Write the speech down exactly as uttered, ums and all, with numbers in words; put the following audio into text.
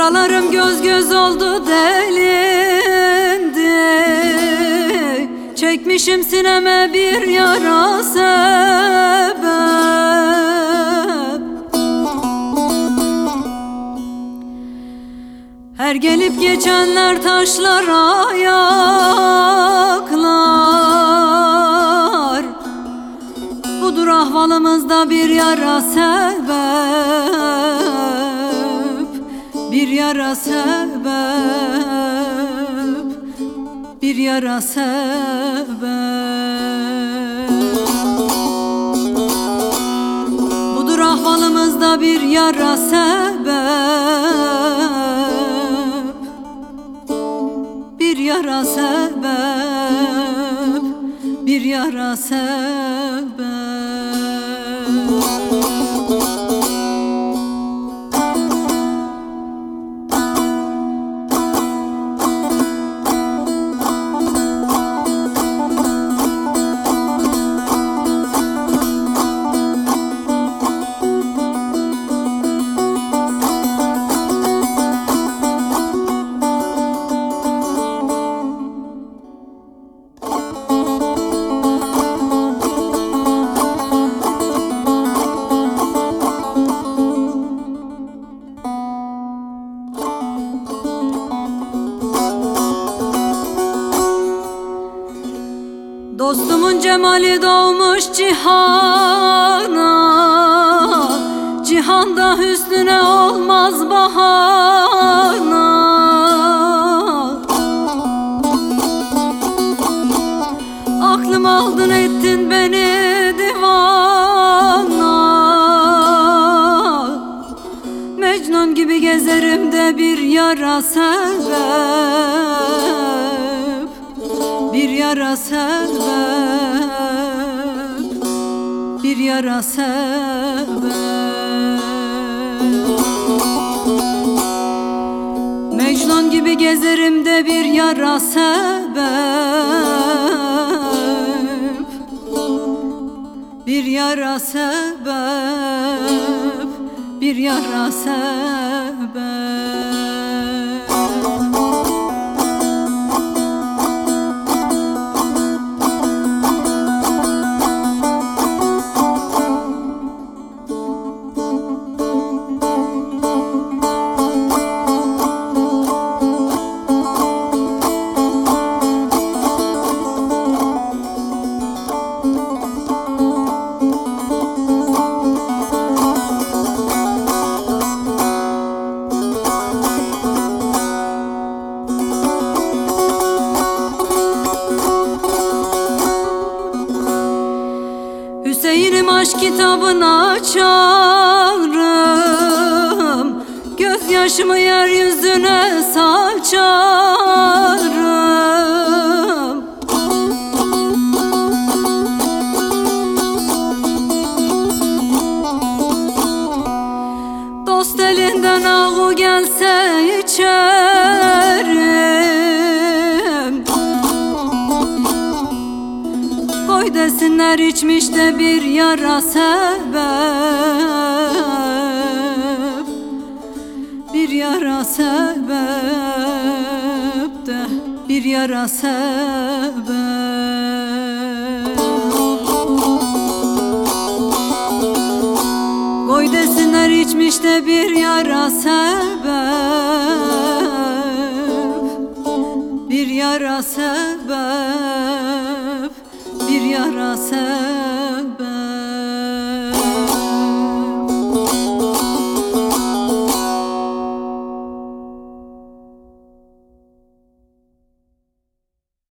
Yaralarım göz göz oldu delindi. Çekmişim sineme bir yara sebep. Her gelip geçenler taşlar ayaklar. Budur ahvalımızda bir yara sebep. Bir yara sebep, bir yara sebep. Budur ahvalımızda bir yara sebep. Bir yara sebep, bir yara sebep. Dostumun cemali doğmuş cihana, cihanda hüsnüne olmaz bahana. Aklım aldın ettin beni divana. Mecnun gibi gezerim de bir yara sebep. Bir yara sebep, bir yara sebep. Mecnun gibi gezerim de bir yara sebep. Bir yara sebep, bir yara sebep. Hüseyin'im aşk kitabını açarım, gözyaşımı yeryüzüne saçarım. Dost elinden ağı gelse içerim. Koy desinler içmiş de bir yara sebep. Bir yara sebep de bir yara sebep. Koy desinler içmiş de bir yara sebep. Bir yara sebep, bir yara sebep.